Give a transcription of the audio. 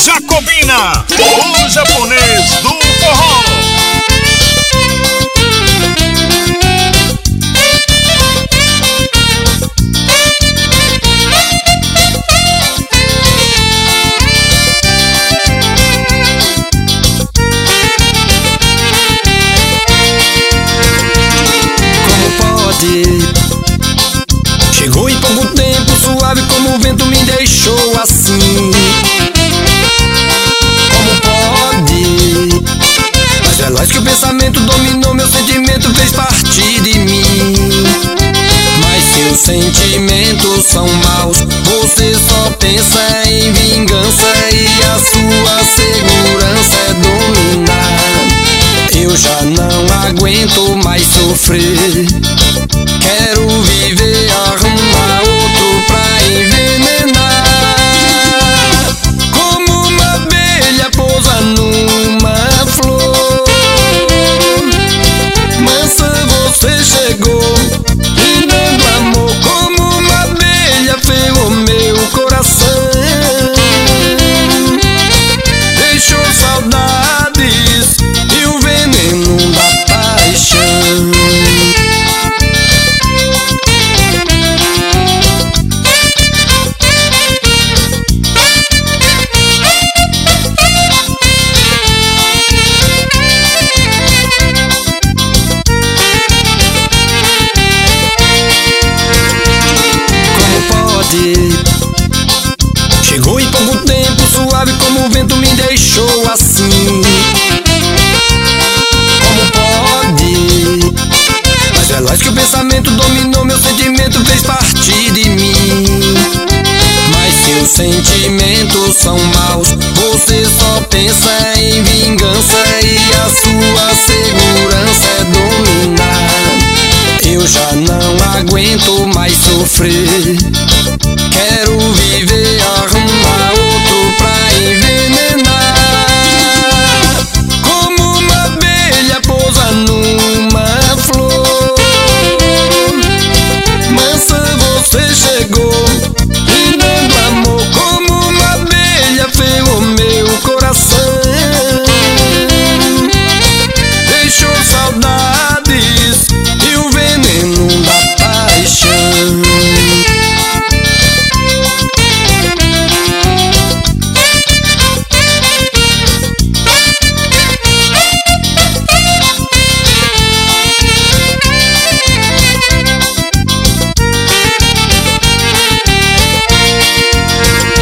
Jacobina, o japonês do forró. Como pode? Chegou em pouco tempo, suave como o vento me deixou assim. Veloz que o pensamento dominou, meu sentimento fez parte de mim. Mas seus sentimentos são maus, você só pensa em vingança e a sua segurança é dominar. Eu já não aguento mais sofrer, quero viver, arrumar outro pra envenenar. Como uma abelha pousa numa flor, você chegou e dando amor, como uma abelha ferrou meu coração. Deixou saudades e o veneno da paixão. Chegou em pouco tempo, suave como o vento me deixou assim. Como pode? Mas veloz que o pensamento dominou, meu sentimento fez parte de mim. Mas seus sentimentos são maus, você só pensa em vingança e a sua segurança é dominar. Eu já não aguento mais sofrer, quero viver,